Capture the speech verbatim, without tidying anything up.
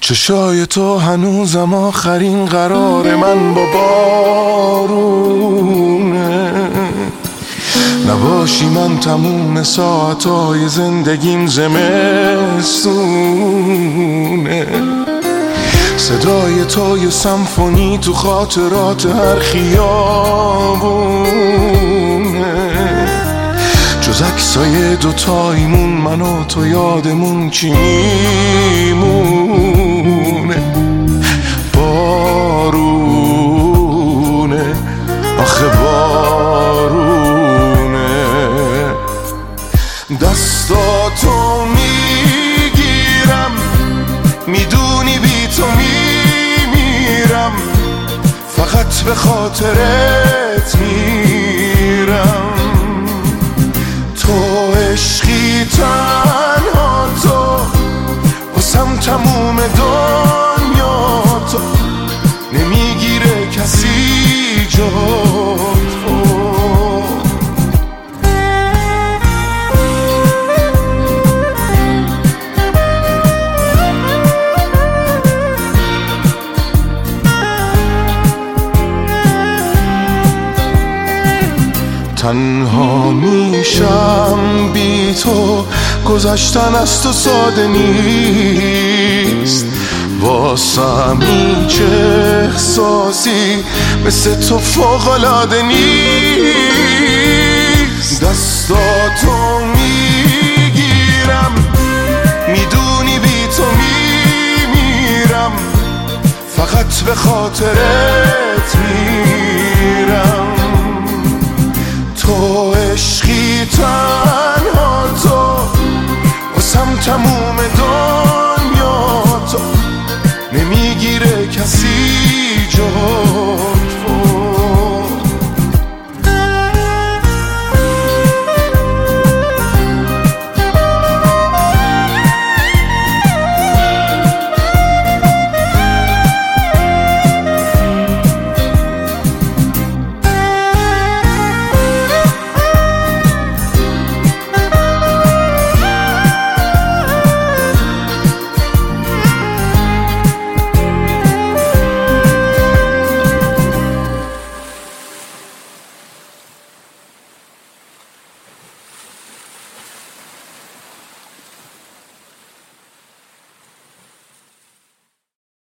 چشای تو هنوزم آخرین قرار من با بارونه، نباشی من تموم ساعتای زندگیم زمستونه. صدای تو یه سمفونی تو خاطرات هر خیابونه، جز عکسای دوتاییمون من و تو یادمون چی میمونه؟ بارونه، آخه بارونه. دستاتو میگیرم، میدونی بی تو میمیرم، فقط به خاطرت میرم. تو عشقی تنها تو، واسم تموم دنیا تو، نمیگیره کسی جا تو. تنها میشم بی تو، گذشتن از تو ساده نیست، واسم هیچ احساسی مثل تو فوق‌العاده نیست. دستاتو میگیرم، میدونی بی تو میمیرم، فقط به خاطرت میرم. تو عشقی تنها تو، واسم تموم دنیا